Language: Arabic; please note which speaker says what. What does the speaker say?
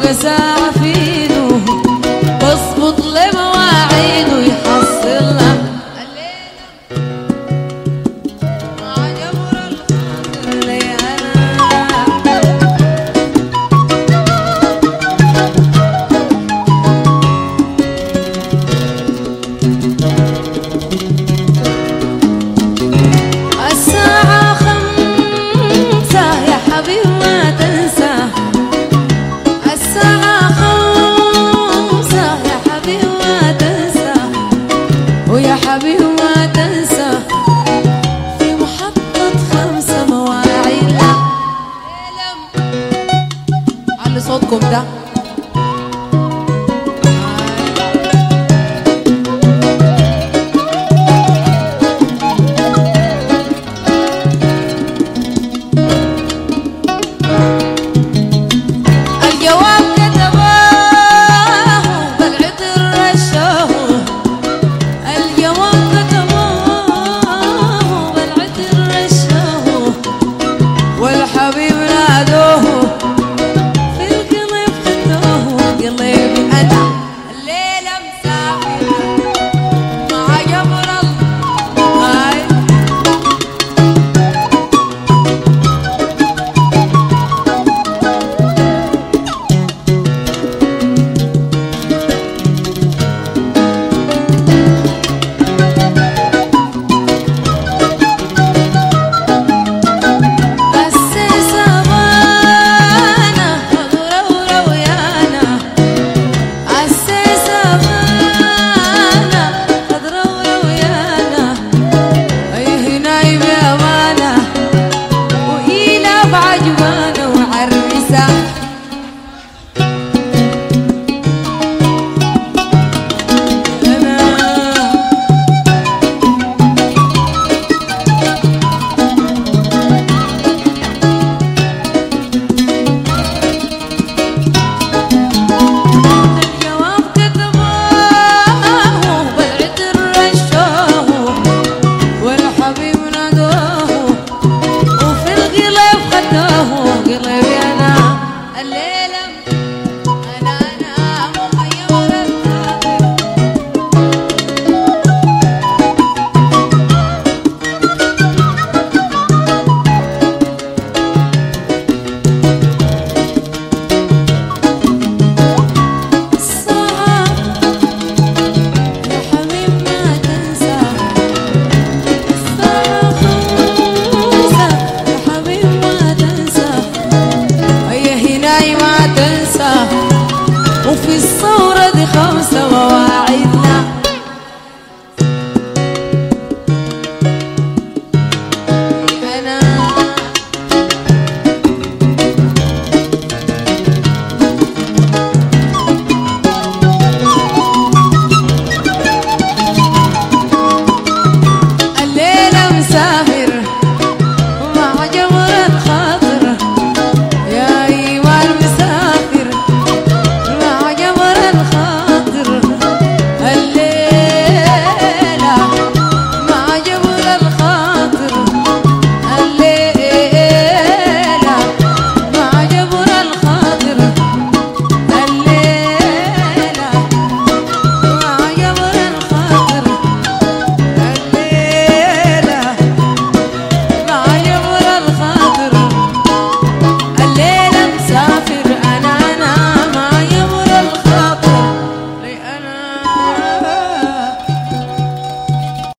Speaker 1: ساعة في ايده تظبط لمواعيده يحصل له الليلة مع جبر الخاطر ليانا. الساعة 5 يا حبيبي ما تنسى، الساعة 5 يا حبيبي ما تنسى، ويا حبيبي ما تنسى في محطة 5 مواعيد. علي صوتكم ده. الجواب كتباه بالعطر رشاه، الجواب كتباه بالعطر رشاه، والحبيب نادوه في القلب خدوه. قلبي أنا الليلة مسافرة مع جبر الله. قلبي أنا الليل